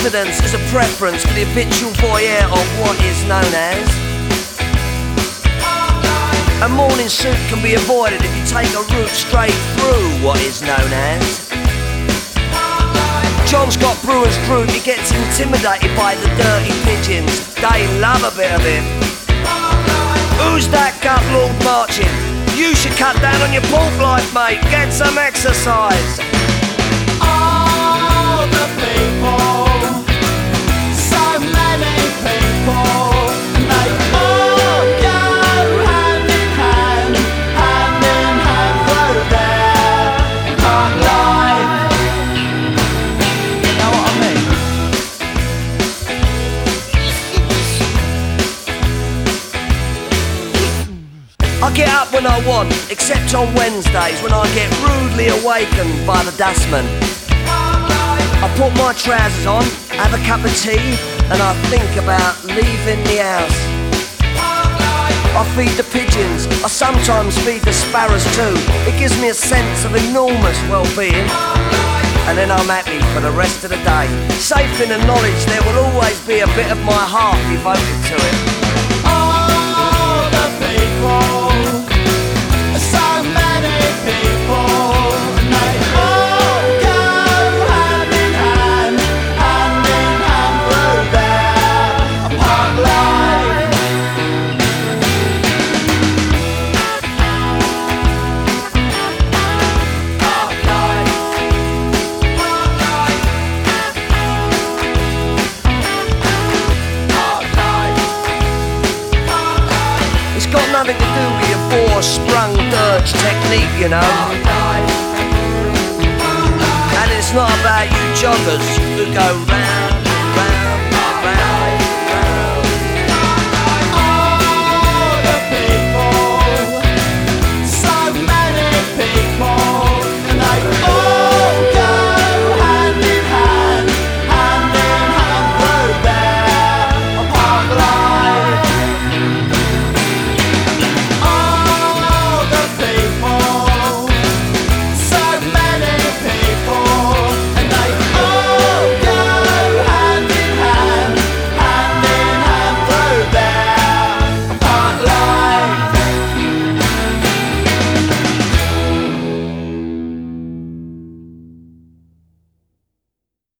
confidence is a preference for the habitual voyeur of what is known as. A morning suit can be avoided if you take a route straight through what is known as. John's got Brewer's Group, he gets intimidated by the dirty pigeons. They love a bit of him. Who's that gut lord marching? You should cut down on your pork life, mate. Get some exercise. All the people, so many people, they all go hand in hand through their hard life. You know what I mean? I get up when I want, except on Wednesdays when I get rudely awakened by the dustman. I put my trousers on, have a cup of tea, and I think about leaving the house. I feed the pigeons, I sometimes feed the sparrows too. It gives me a sense of enormous well-being. And then I'm happy for the rest of the day, safe in the knowledge there will always be a bit of my heart devoted to it. All the people, so many people, they all go hand in hand through their park life. Park life. Park life. It's got nothing to do with your four-sprung dirge technique, you know. And it's not about you joggers who go round and round and round.